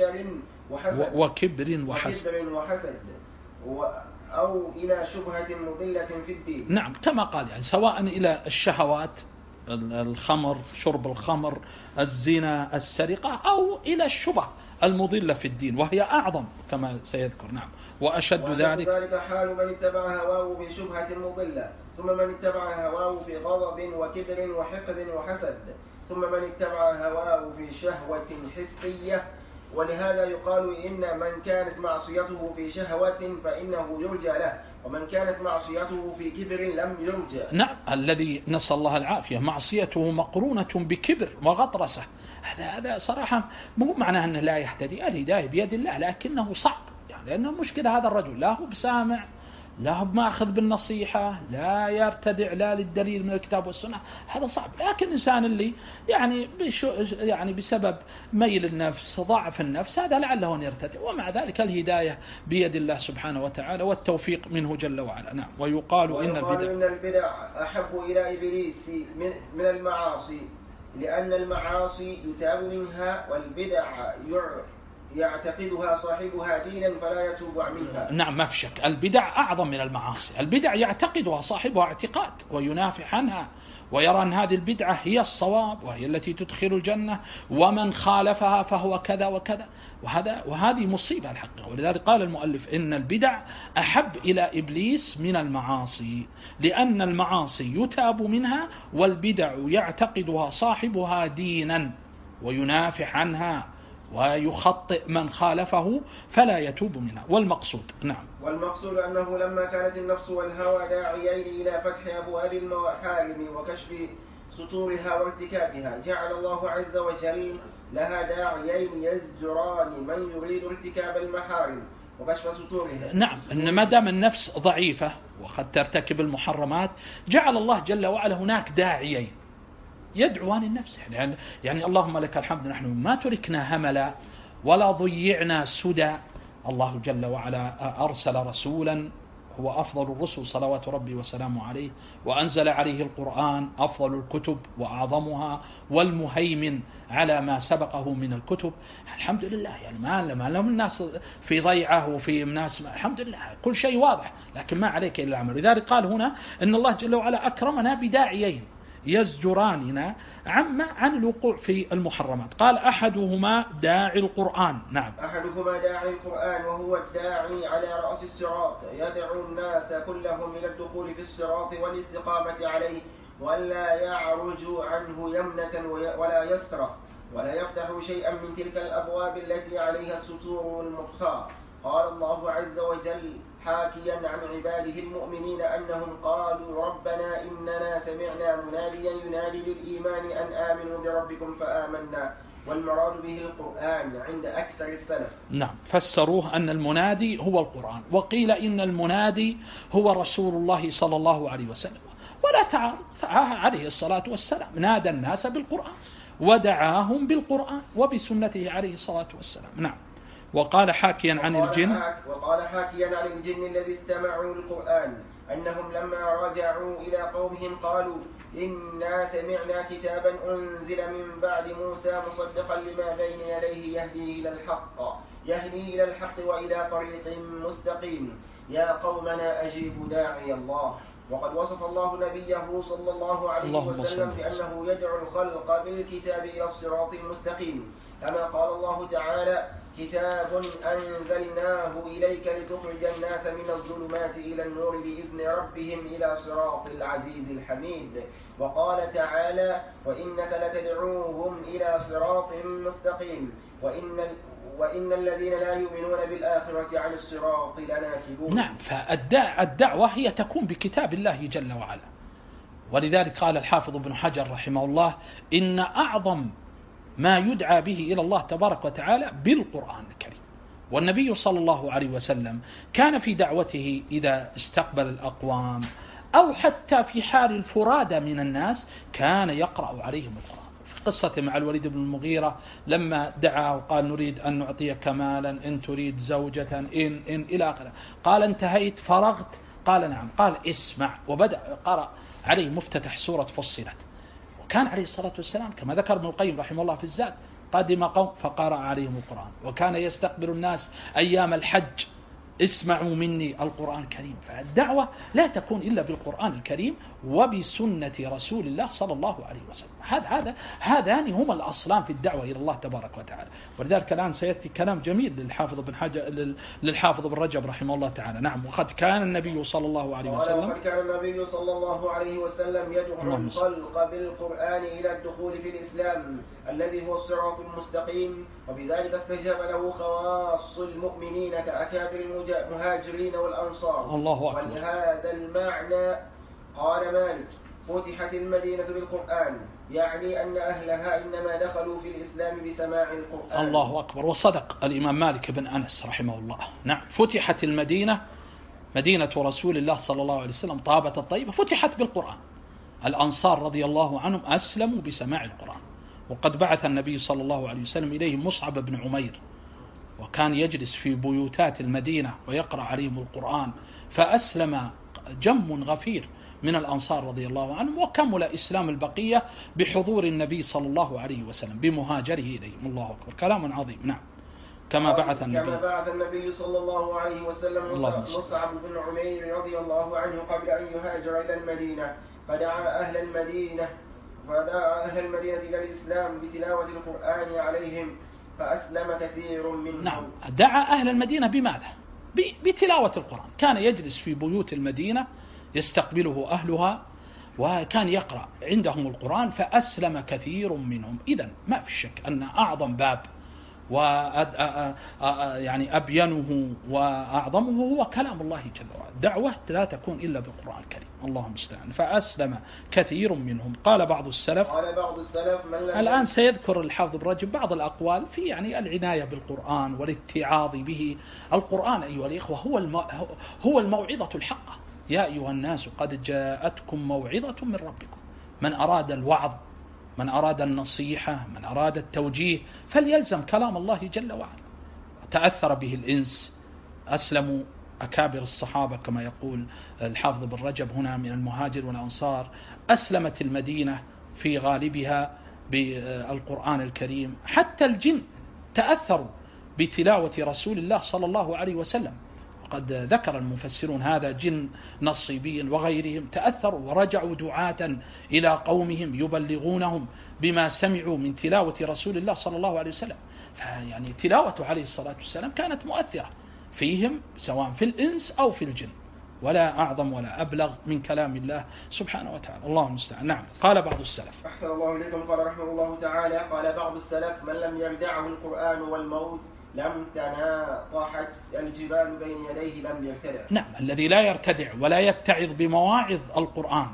وكبر وحسد أو إلى شبهة مضلة في الدين. نعم، كما قال يعني سواء إلى الشهوات، الخمر، شرب الخمر، الزنا، السرقة، أو إلى الشبه المضلة في الدين وهي أعظم كما سيذكر. نعم. وأشد ذلك حال من اتبع هواه بشبهة مضلة، ثم من اتبع هواه في غضب وكبر وحقد وحسد، ثم من اتبع هواه في شهوة حسية. ولهذا يقال إن من كانت معصيته في شهوة فإنه يرجى له، ومن كانت معصيته في كبر لم يرجى. نعم، الذي نسأل الله العافية معصيته مقرونة بكبر وغطرسة، هذا صراحة مو معناه أنه لا يهتدي، الهداية بيد الله، لكنه صعب يعني، لأنه مشكلة هذا الرجل لا هو بسامع لا هو ماخذ بالنصيحة، لا يرتدع لا للدليل من الكتاب والسنة، هذا صعب. لكن الإنسان اللي يعني بسبب ميل النفس ضعف النفس هذا لعله أن يرتدع، ومع ذلك الهداية بيد الله سبحانه وتعالى والتوفيق منه جل وعلا. نعم. ويقال إن البدع أحب إلى إبليس من المعاصي، لأن المعاصي يتاب منها، والبدع يعتقدها صاحبها دينا فلا يتوب منها. نعم ما في شك، البدع أعظم من المعاصي. البدع يعتقدها صاحبها اعتقاد وينافح عنها ويرى أن هذه البدعة هي الصواب وهي التي تدخل الجنة، ومن خالفها فهو كذا وكذا، وهذه مصيبة الحقيقة. ولذلك قال المؤلف إن البدع أحب إلى إبليس من المعاصي، لأن المعاصي يتاب منها، والبدع يعتقدها صاحبها دينا وينافح عنها ويخطئ من خالفه فلا يتوب منها. والمقصود نعم. والمقصود أنه لما كانت النفس والهوى داعيين إلى فتح أبواب المحارم وكشف سطورها وارتكابها، جعل الله عز وجل لها داعيين يزجران من يريد ارتكاب المحارم وكشف سطورها. نعم، إن ما دام النفس ضعيفة وقد ترتكب المحرمات جعل الله جل وعلا هناك داعيين يدعوان النفس. يعني اللهم لك الحمد، نحن ما تركنا هملا ولا ضيعنا سدى. الله جل وعلا أرسل رسولا هو أفضل الرسل صلوات ربي وسلامه عليه، وأنزل عليه القرآن أفضل الكتب وأعظمها والمهيمن على ما سبقه من الكتب. الحمد لله، يعني ما لهم الناس في ضيعه وفي الناس، الحمد لله كل شيء واضح، لكن ما عليك إلا العمل. لذلك قال هنا أن الله جل وعلا أكرمنا بداعيين يزجراننا عن الوقوع في المحرمات. قال أحدهما داعي القرآن. نعم، أحدهما داعي القرآن، وهو الداعي على رأس الصراط، يدعو الناس كلهم إلى الدخول في الصراط والاستقامة عليه، ولا يعرج عنه يمنة ولا يسرة، ولا يفتح شيئا من تلك الأبواب التي عليها الستور والمقصى. قال الله عز وجل حاكيا عن عباده المؤمنين أنهم قالوا ربنا إننا سمعنا مناديا ينادي للإيمان أن آمنوا بربكم فآمنا، والمراد به القرآن عند أكثر السلف. نعم، فسروه أن المنادي هو القرآن، وقيل إن المنادي هو رسول الله صلى الله عليه وسلم، ولا تعارض، عليه الصلاة والسلام نادى الناس بالقرآن ودعاهم بالقرآن وبسنته عليه الصلاة والسلام. نعم. وقال حاكيا عن الجن الذي استمعوا القرآن أنهم لما رجعوا إلى قومهم قالوا إنا سمعنا كتابا أنزل من بعد موسى مصدقا لما بين يديه يهدي إلى الحق وإلى طريق مستقيم، يا قومنا أجيبوا داعي الله. وقد وصف الله نبيه صلى الله عليه وسلم بأنه يدعو الخلق بالكتاب إلى الصراط المستقيم، كما قال الله تعالى كتاب أنزلناه إليك لتخرج الناس من الظلمات إلى النور بإذن ربهم إلى صراط العزيز الحميد. وقال تعالى وإنك لتدعوهم إلى صراط مستقيم وإن الذين لا يؤمنون بالآخرة عن الصراط لناكبون. نعم، فالدعوة هي تكون بكتاب الله جل وعلا. ولذلك قال الحافظ ابن حجر رحمه الله إن أعظم ما يدعى به إلى الله تبارك وتعالى بالقرآن الكريم. والنبي صلى الله عليه وسلم كان في دعوته إذا استقبل الأقوام أو حتى في حال الفرادى من الناس كان يقرأ عليهم القرآن. في قصة مع الوليد بن المغيرة لما دعا وقال نريد أن نعطيك مالا إن تريد زوجة إن إلى آخره، قال انتهيت فرغت؟ قال نعم. قال اسمع، وبدأ قرأ عليه مفتتح سورة فصلت. كان عليه الصلاة والسلام كما ذكر ابن القيم رحمه الله في الزاد قدم قوم فقرأ عليهم القرآن، وكان يستقبل الناس أيام الحج اسمعوا مني القرآن الكريم. فالدعوة لا تكون إلا بالقرآن الكريم وبسنة رسول الله صلى الله عليه وسلم. هذان هما الأصلان في الدعوة إلى الله تبارك وتعالى. ولذلك الآن سيأتي كلام جميل للحافظ بن رجب رحمه الله تعالى. نعم. وقد كان النبي صلى الله عليه وسلم يدعو الخلق بالقرآن إلى الدخول في الإسلام الذي هو الصراط المستقيم، وبذلك استجاب له خواص المؤمنين كأكابر المهاجرين والأنصار. الله أكبر. ولهذا المعنى قال مالك فتحت المدينة بالقرآن، يعني أن أهلها إنما دخلوا في الإسلام بسماع القرآن. الله أكبر. وصدق الإمام مالك بن أنس رحمه الله. نعم، فتحت المدينة مدينة رسول الله صلى الله عليه وسلم طابت الطيبة فتحت بالقرآن. الأنصار رضي الله عنهم أسلموا بسماع القرآن، وقد بعث النبي صلى الله عليه وسلم إليهم مصعب بن عمير، وكان يجلس في بيوتات المدينة ويقرأ عليهم القرآن، فأسلم جم غفير من الأنصار رضي الله عنهم، وكمل إسلام البقية بحضور النبي صلى الله عليه وسلم بمهاجره إليهم. الله أكبر، كلام عظيم. نعم. كما بعث النبي صلى الله عليه وسلم مصعب بن عمير رضي الله عنه قبل أن يهاجر إلى المدينة، فدعا أهل المدينة إلى الإسلام بتلاوة القرآن عليهم، فأسلم كثير منهم. نعم، دعا أهل المدينة بماذا؟ بتلاوة القرآن. كان يجلس في بيوت المدينة يستقبله أهلها، وكان يقرأ عندهم القرآن، فأسلم كثير منهم. إذن ما في شك أن أعظم باب يعني أبينه وأعظمه هو كلام الله جل وعلا. دعوة لا تكون إلا بالقرآن الكريم، الله المستعان. فأسلم كثير منهم. قال بعض السلف الآن سيذكر الحافظ ابن رجب بعض الأقوال في يعني العناية بالقرآن والاتعاظ به. القرآن أيها الإخوة هو الموعظة الحقة. يا أيها الناس قد جاءتكم موعظة من ربكم. من أراد الوعظ، من أراد النصيحة، من أراد التوجيه، فليلزم كلام الله جل وعلا. تأثر به الإنس، أسلموا أكابر الصحابة كما يقول الحافظ بن رجب هنا من المهاجر والأنصار. أسلمت المدينة في غالبها بالقرآن الكريم. حتى الجن تأثروا بتلاوة رسول الله صلى الله عليه وسلم، وقد ذكر المفسرون هذا جن نصيبي وغيرهم تأثروا ورجعوا دعاة إلى قومهم يبلغونهم بما سمعوا من تلاوة رسول الله صلى الله عليه وسلم. فيعني تلاوة عليه الصلاة والسلام كانت مؤثرة فيهم سواء في الإنس أو في الجن، ولا أعظم ولا أبلغ من كلام الله سبحانه وتعالى. الله المستعان. نعم. قال بعض السلف. أحسن الله إليكم. قال رحمه الله تعالى: قال بعض السلف: من لم يردعه القرآن والموت لم تناطحت الجبال بين يديه لم يرتدع. نعم، الذي لا يرتدع ولا يتعظ بمواعظ القرآن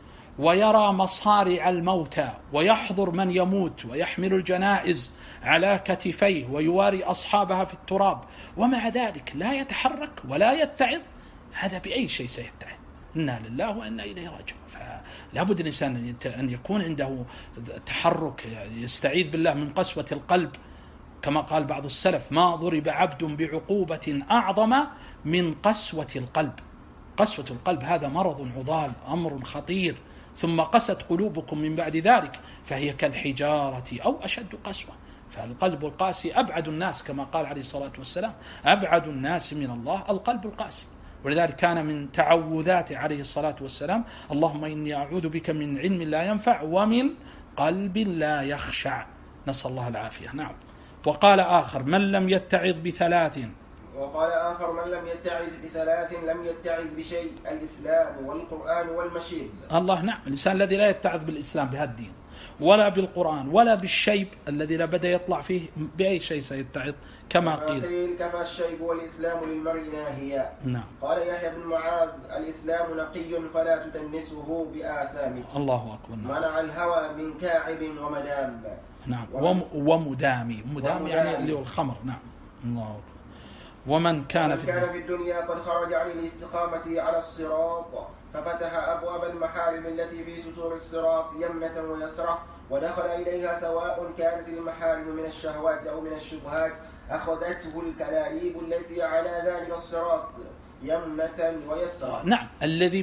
ويرى مصارع الموتى ويحضر من يموت ويحمل الجنائز على كتفيه ويواري أصحابها في التراب ومع ذلك لا يتحرك ولا يتعظ، هذا بأي شيء سيتعظ؟ إنا لله وإنا إليه راجعون. فلا بد الإنسان أن يكون عنده تحرك، يستعيذ بالله من قسوة القلب، كما قال بعض السلف: ما ضرب عبد بعقوبة أعظم من قسوة القلب. قسوة القلب هذا مرض عضال، أمر خطير. ثم قست قلوبكم من بعد ذلك فهي كالحجارة أو أشد قسوة. فالقلب القاسي أبعد الناس، كما قال عليه الصلاة والسلام: أبعد الناس من الله القلب القاسي. ولذلك كان من تعوذات عليه الصلاة والسلام: اللهم إني أعوذ بك من علم لا ينفع ومن قلب لا يخشع. نسأل الله العافية. نعم. وقال آخر: من لم يتعظ بثلاث. وقال آخر: من لم يتعظ بثلاث لم يتعظ بشيء: الإسلام والقرآن والمشيب. الله. نعم. الإنسان الذي لا يتعظ بالإسلام بهذا الدين ولا بالقرآن ولا بالشيب الذي لا بدأ يطلع فيه، بأي شيء سيتعظ؟ كما قيل: كفى الشيب والإسلام للمرء ناهيا. نعم. قال يحيى بن معاذ: الإسلام نقي فلا تدنسه بآثامه. الله أكبر. نعم. منع الهوى من كاعب ومدام. نعم. ومدامي يعني اللي هو الخمر. نعم. الله أكبر. ومن كان في الدنيا قد خرج عن الاستقامة على الصراط ففتح أبواب المحارم التي في ستور الصراط يمنة ويسرة ودخل إليها، سواء كانت المحارم من الشهوات أو من الشبهات، أخذته الكلاليب التي على ذلك الصراط يمنة ويسرة. نعم. الذي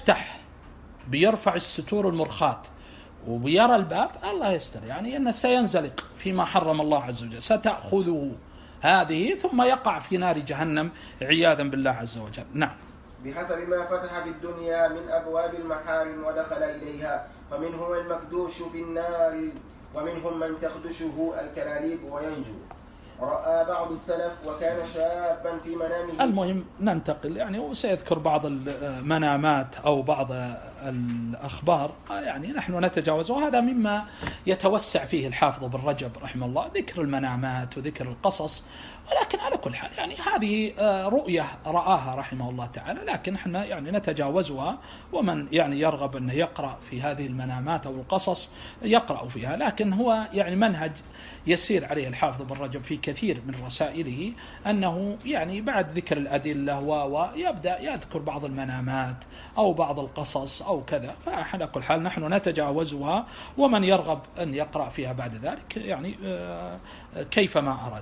بيرفع الستور المرخاة وبيرى الباب، الله يستر، يعني أنه سينزلق فيما حرم الله عز وجل، ستأخذه هذه ثم يقع في نار جهنم عياذا بالله عز وجل. نعم. بحسب ما فتح في الدنيا من أبواب المحارم ودخل إليها، فمنهم المكدوش في النار ومنهم من تخدشه الكلاليب وينجو. رأى بعض السلف وكان شابا في منامه. المهم ننتقل، يعني وسيذكر بعض المنامات أو بعض الأخبار يعني نحن نتجاوز، وهذا مما يتوسع فيه الحافظ بن رجب رحمه الله، ذكر المنامات وذكر القصص. ولكن على كل حال يعني هذه رؤية رآها رحمه الله تعالى، لكن احنا يعني نتجاوزها، ومن يعني يرغب أن يقرأ في هذه المنامات أو القصص يقرأ فيها. لكن هو يعني منهج يسير عليه الحافظ بن رجب في كثير من رسائله، أنه يعني بعد ذكر الأدلة ويبدأ يذكر بعض المنامات أو بعض القصص أو كذا. فعلى كل حال نحن نتجاوزها، ومن يرغب أن يقرأ فيها بعد ذلك يعني كيفما أراد.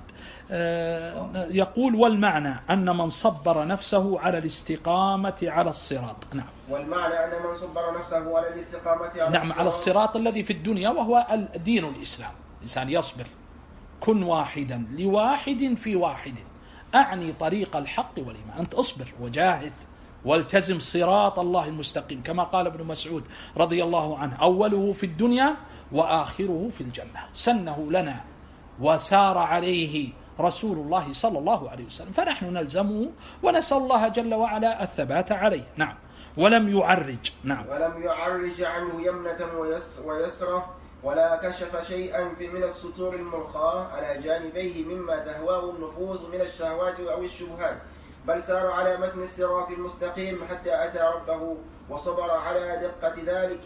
يقول: والمعنى أن من صبر نفسه على الاستقامة على الصراط. نعم. والمعنى أن من صبر نفسه على الاستقامة على الصراط الذي في الدنيا، وهو الدين الإسلام. الإنسان يصبر، كن واحدا لواحد في واحد، أعني طريق الحق والإيمان. أنت أصبر وجاهد والتزم صراط الله المستقيم، كما قال ابن مسعود رضي الله عنه: أوله في الدنيا وآخره في الجنة، سنه لنا وسار عليه رسول الله صلى الله عليه وسلم، فنحن نلزمه ونسأل الله جل وعلا الثبات عليه. نعم. ولم يعرج. نعم. ولم يعرج عنه يمنة ويسرة، ولا كشف شيئا من الستور المرخاة على جانبيه مما تهواه النفوس من الشهوات أو الشبهات، بل سار على متن الصراط المستقيم حتى أتى ربه وصبر على دقة ذلك،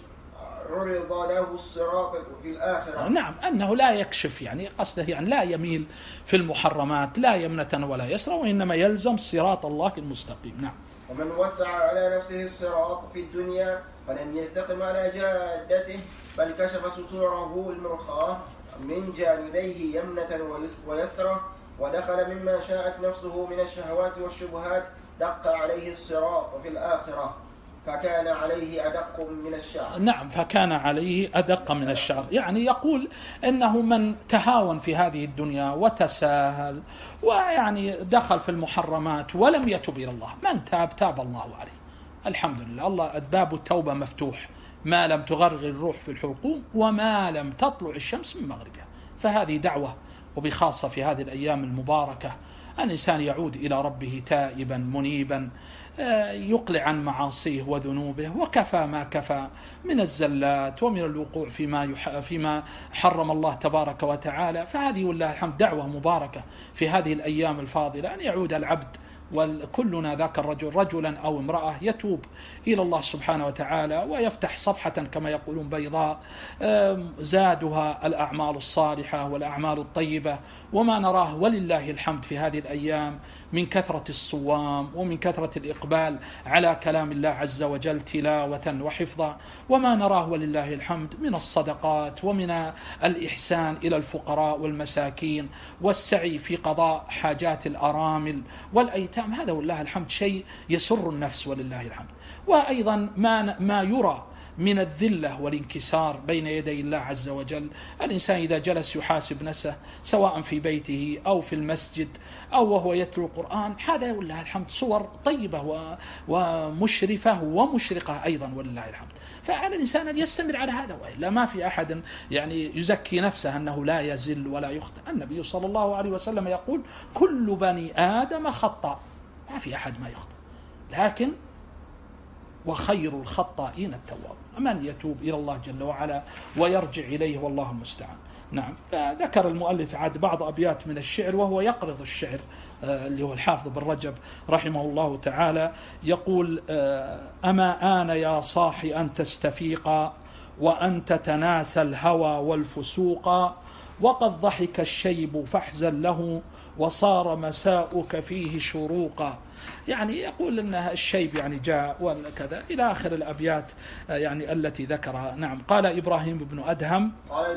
عرض له الصراط في الآخرة. نعم، أنه لا يكشف، يعني قصده يعني لا يميل في المحرمات، لا يمنة ولا يسرى، وإنما يلزم صراط الله المستقيم. نعم. ومن وسع على نفسه الصراط في الدنيا فلم يستقم على جادته، بل كشف ستوره المرخاة من جانبيه يمنة ويسرة، ودخل مما شاءت نفسه من الشهوات والشبهات، دق عليه الصراط في الآخرة فكان عليه أدق من الشعر. نعم، فكان عليه أدق من الشعر. يعني يقول إنه من تهاون في هذه الدنيا وتساهل ويعني دخل في المحرمات ولم يتب إلى الله، من تاب الله عليه. الحمد لله، الله باب التوبة مفتوح ما لم تغرغر الروح في الحلقوم وما لم تطلع الشمس من مغربها. فهذه دعوة، وبخاصة في هذه الأيام المباركة الإنسان يعود إلى ربه تائبا منيبا، يقلع عن معاصيه وذنوبه، وكفى ما كفى من الزلات ومن الوقوع فيما حرم الله تبارك وتعالى. فهذه والله الحمد دعوة مباركة في هذه الأيام الفاضلة، أن يعود العبد وكلنا ذاك الرجل رجلا أو امرأة يتوب إلى الله سبحانه وتعالى ويفتح صفحة كما يقولون بيضاء زادها الأعمال الصالحة والأعمال الطيبة. وما نراه ولله الحمد في هذه الأيام من كثرة الصوام ومن كثرة الإقبال على كلام الله عز وجل تلاوة وحفظا، وما نراه ولله الحمد من الصدقات ومن الإحسان إلى الفقراء والمساكين والسعي في قضاء حاجات الأرامل والأيتام، هذا والله الحمد شيء يسر النفس ولله الحمد. وأيضا ما يرى من الذلة والانكسار بين يدي الله عز وجل، الإنسان إذا جلس يحاسب نفسه سواء في بيته أو في المسجد أو وهو يتلو القرآن، هذا والله الحمد صور طيبة ومشرفة ومشرقة أيضا ولله الحمد. فعلى الإنسان أن يستمر على هذا، وإلا ما في أحد يعني يزكي نفسه أنه لا يزل ولا يخطئ. النبي صلى الله عليه وسلم يقول: كل بني آدم خطأ، ما في أحد ما يخطئ، لكن وخير الخطائين التواب، من يتوب إلى الله جل وعلا ويرجع إليه والله المستعان. نعم. ذكر المؤلف عاد بعض أبيات من الشعر، وهو يقرض الشعر اللي هو الحافظ بن رجب رحمه الله تعالى، يقول: أما آن يا صاحي أن تستفيق وأن تتناسى الهوى والفسوق، وقد ضحك الشيب فاحزن له وصار مساؤك فيه شروقا. يعني يقول أن الشيب يعني جاء وكذا إلى آخر الأبيات يعني التي ذكرها. نعم. قال إبراهيم بن أدهم: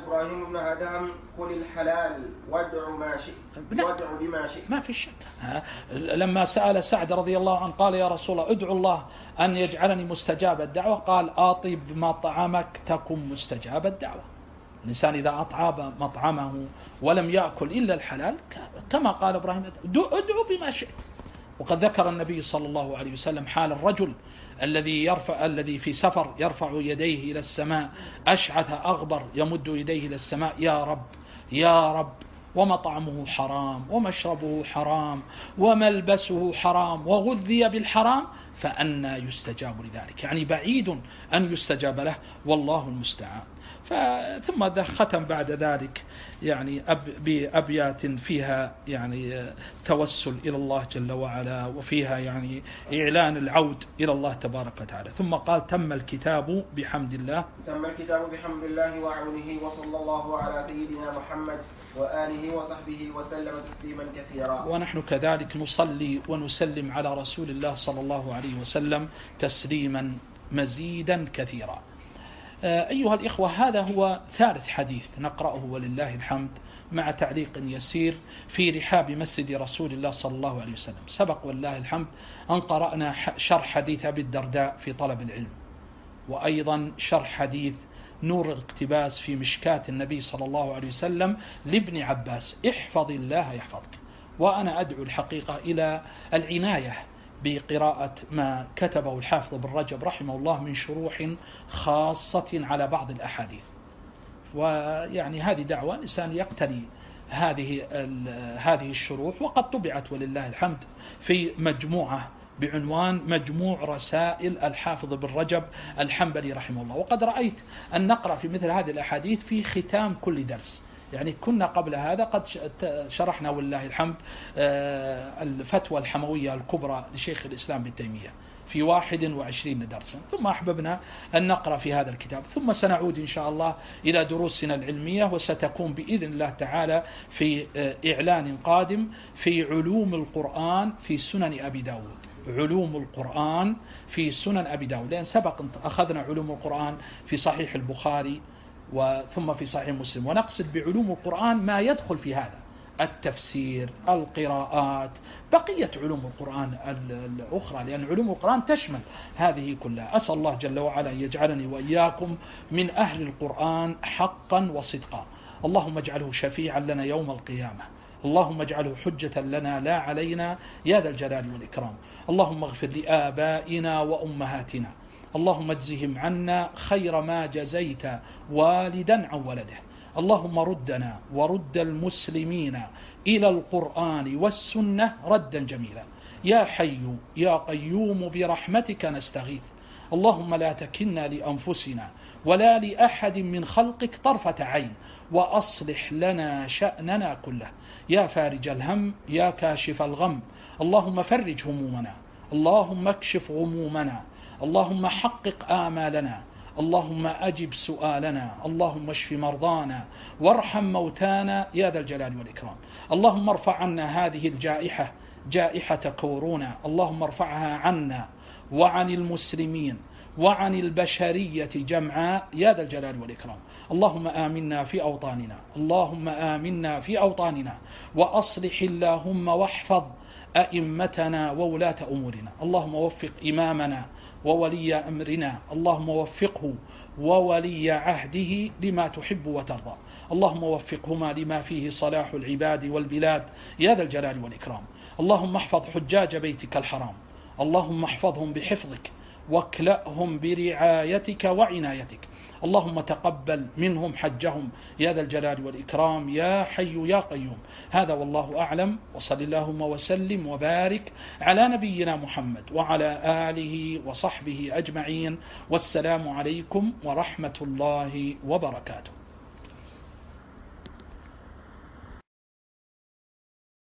قل الحلال وادع ما شئت وادع بما شئت. ما في شك. لما سأل سعد رضي الله عنه قال: يا رسول الله ادعو الله أن يجعلني مستجاب الدعوة، قال: أطيب مطعمك تكن مستجاب الدعوة. الإنسان إذا أطعم مطعمه ولم يأكل إلا الحلال، كما قال إبراهيم: ادعو بما شئت. وقد ذكر النبي صلى الله عليه وسلم حال الرجل الذي في سفر يرفع يديه إلى السماء أشعث أغبر يمد يديه إلى السماء: يا رب يا رب ومطعمه حرام ومشربه حرام وملبسه حرام وغذي بالحرام فأنى يستجاب لذلك؟ يعني بعيد أن يستجاب له، والله المستعان. ثم ختم بعد ذلك يعني بأبيات فيها يعني توسل إلى الله جل وعلا، وفيها يعني إعلان العود إلى الله تبارك وتعالى. ثم قال: تم الكتاب بحمد الله. تم الكتاب بحمد الله وعونه، وصلى الله على سيدنا محمد وآله وصحبه وسلم تسليما كثيرا. ونحن كذلك نصلي ونسلم على رسول الله صلى الله عليه وسلم تسليما مزيدا كثيرا. أيها الإخوة، هذا هو ثالث حديث نقرأه ولله الحمد، مع تعليق يسير في رحاب مسجد رسول الله صلى الله عليه وسلم. سبق ولله الحمد أن قرأنا شرح حديث أبي الدرداء في طلب العلم، وأيضا شرح حديث نور الاقتباس في مشكاة النبي صلى الله عليه وسلم لابن عباس: احفظ الله يحفظك. وأنا أدعو الحقيقة إلى العناية بقراءة ما كتبه الحافظ بن رجب رحمه الله من شروح خاصة على بعض الأحاديث. ويعني هذه دعوة الإنسان يقتني هذه الشروح، وقد طبعت ولله الحمد في مجموعة بعنوان مجموع رسائل الحافظ بن رجب الحنبلي رحمه الله. وقد رأيت أن نقرأ في مثل هذه الأحاديث في ختام كل درس. يعني كنا قبل هذا قد شرحنا ولله الحمد الفتوى الحموية الكبرى لشيخ الإسلام ابن تيمية في 21 درسا، ثم أحببنا أن نقرأ في هذا الكتاب، ثم سنعود إن شاء الله إلى دروسنا العلمية، وستكون بإذن الله تعالى في إعلان قادم في علوم القرآن في سنن أبي داود. علوم القرآن في سنن أبي داود، لأن سبق أخذنا علوم القرآن في صحيح البخاري ثم في صحيح مسلم، ونقصد بعلوم القرآن ما يدخل في هذا: التفسير، القراءات، بقية علوم القرآن الأخرى، لأن علوم القرآن تشمل هذه كلها. أسأل الله جل وعلا أن يجعلني وإياكم من أهل القرآن حقا وصدقا. اللهم اجعله شفيعا لنا يوم القيامة، اللهم اجعله حجة لنا لا علينا يا ذا الجلال والإكرام. اللهم اغفر لآبائنا وأمهاتنا، اللهم اجزهم عنا خير ما جزيت والدا عن ولده. اللهم ردنا ورد المسلمين إلى القرآن والسنة ردا جميلا. يا حي يا قيوم برحمتك نستغيث. اللهم لا تكلنا لأنفسنا ولا لأحد من خلقك طرفة عين، وأصلح لنا شأننا كله. يا فارج الهم يا كاشف الغم، اللهم فرج همومنا، اللهم اكشف غمومنا، اللهم حقق آمالنا، اللهم أجب سؤالنا، اللهم اشف مرضانا وارحم موتانا يا ذا الجلال والإكرام. اللهم ارفع عنا هذه الجائحة، جائحة كورونا، اللهم ارفعها عنا وعن المسلمين وعن البشرية جمعاء يا ذا الجلال والإكرام. اللهم آمنا في أوطاننا، اللهم آمنا في أوطاننا، وأصلح اللهم واحفظ أئمتنا وولاة أمورنا. اللهم وفق إمامنا وولي أمرنا، اللهم وفقه وولي عهده لما تحب وترضى. اللهم وفقهما لما فيه صلاح العباد والبلاد يا ذا الجلال والإكرام. اللهم احفظ حجاج بيتك الحرام، اللهم احفظهم بحفظك واكلأهم برعايتك وعنايتك. اللهم تقبل منهم حجهم يا ذا الجلال والإكرام يا حي يا قيوم. هذا والله أعلم، وصل اللهم وسلم وبارك على نبينا محمد وعلى آله وصحبه أجمعين، والسلام عليكم ورحمة الله وبركاته.